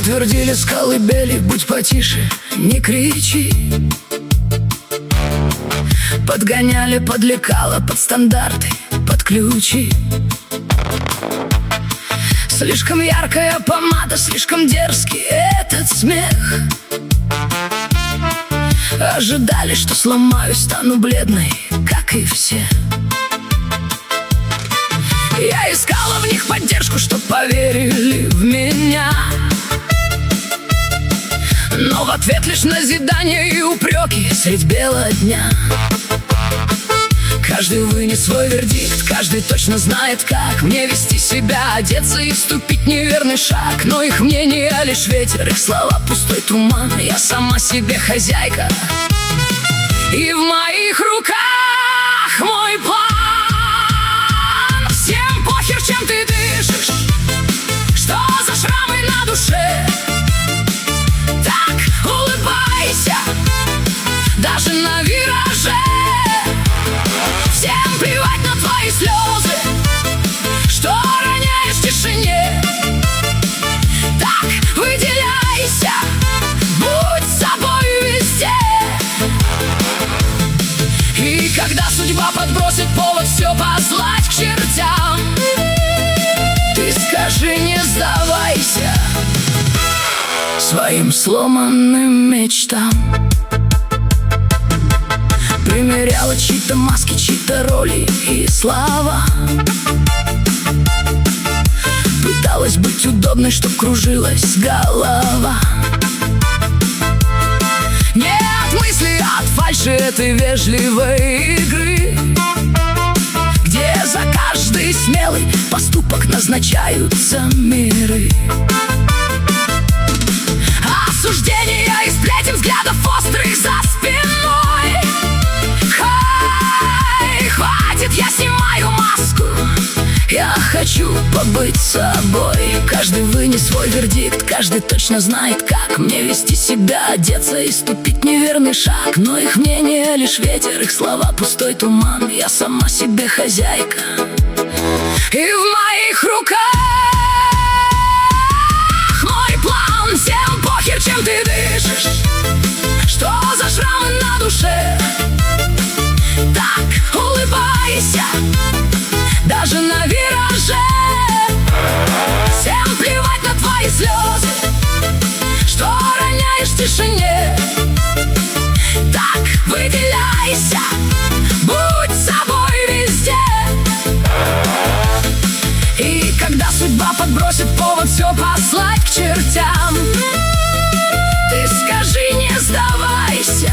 твердили с колыбели: будь потише, не кричи. Подгоняли под лекала, под стандарты, под ключи. Слишком яркая помада, слишком дерзкий этот смех. Ожидали, что сломаюсь, стану бледной, как и все. Я искала в них поддержку, чтоб поверили в меня, но в ответ лишь назидание и упреки средь бела дня. Каждый вынес свой вердикт, каждый точно знает, как мне вести себя, одеться и вступить неверный шаг. Но их мнение лишь ветер, их слова пустой туман. Я сама себе хозяйка, и в моих руках мой план. Всем похер, чем ты дышишь, что за шрамы на душе. Так улыбайся, даже на вираже. Всем плевать на твои слезы, что роняешь в тишине. Так выделяйся, будь собой везде. И когда судьба подбросит повод все послать к чертям, ты скажи, не сдавайся своим сломанным мечтам. Примеряла чьи-то маски, чьи-то роли и слова. Пыталась быть удобной, чтоб кружилась голова. Нет мысли от фальши этой вежливой игры, где за каждый смелый поступок назначаются миры. Осуждения и сплетен, взглядов острых за спиной. Хватит, я снимаю маску, я хочу побыть собой. Каждый вынес свой вердикт, каждый точно знает, как мне вести себя, одеться и ступить неверный шаг. Но их мнение лишь ветер, их слова пустой туман. Я сама себе хозяйка, и в моих руках мой план. Всем похер, чем ты дышишь, что за шрамы на душе. Так улыбайся, даже на вираже. Всем плевать на твои слезы, что роняешь в тишине. Так выделяйся, будь собой везде. И когда судьба подбросит повод все послать к чертям, ты скажи, не сдавайся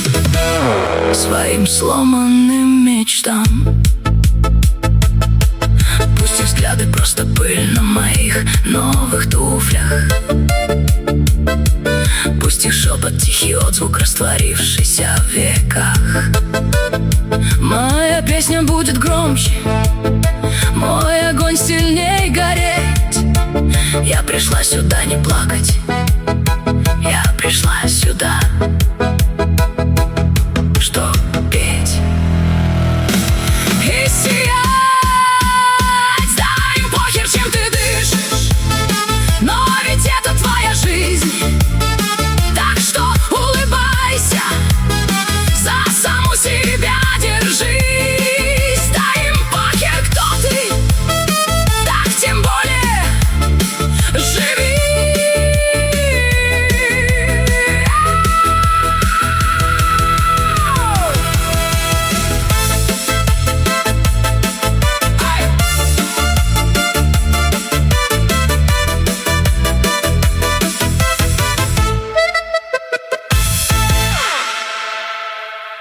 своим сломанным мечтам. Пусть их взгляды просто пыль на моих новых туфлях. Пусть их шепот тихий отзвук, растворившийся в веках. Моя песня будет громче, мой огонь сильней гореть. Я пришла сюда не плакать,